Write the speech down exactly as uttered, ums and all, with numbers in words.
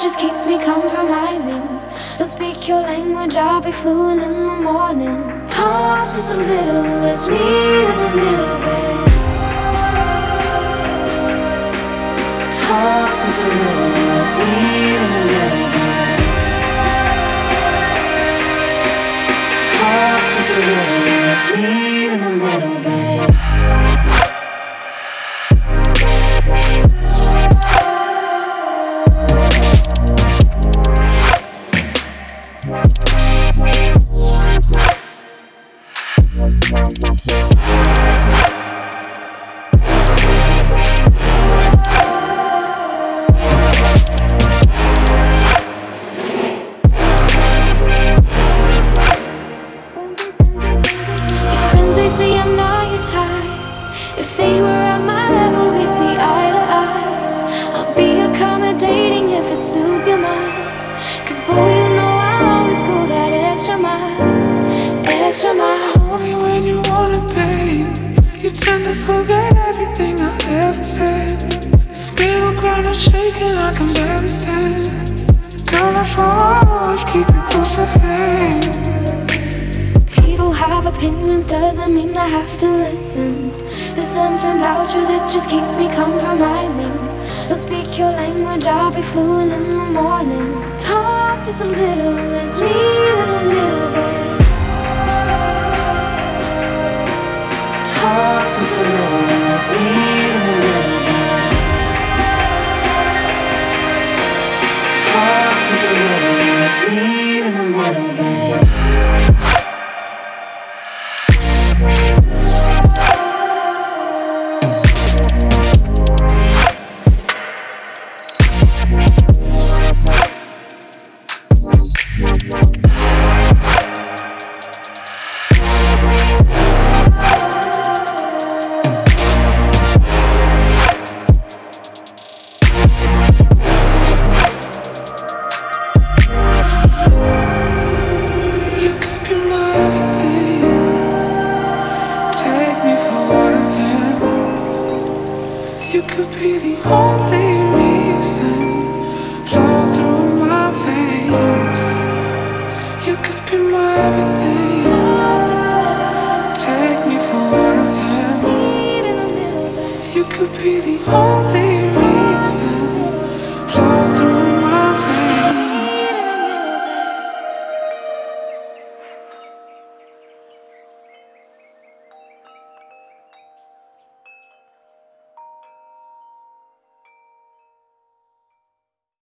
just keeps me compromising. Don't speak your language, I'll be fluent in the morning. Talk just a little, let's meet in the middle, babe. Talk just a little, let's meet in the middle, babe. Talk just a little, let's meet in the middle, babe. Only when you want it, babe. You tend to forget everything I ever said. This battleground is shaking, I can barely stand. Girl, that's why I always keep you close to hand. People have opinions, doesn't mean I have to listen. There's something about you that just keeps me compromising. Don't speak your language, I'll be fluent in the morning. Talk just a little, let's meet in the middle, babe.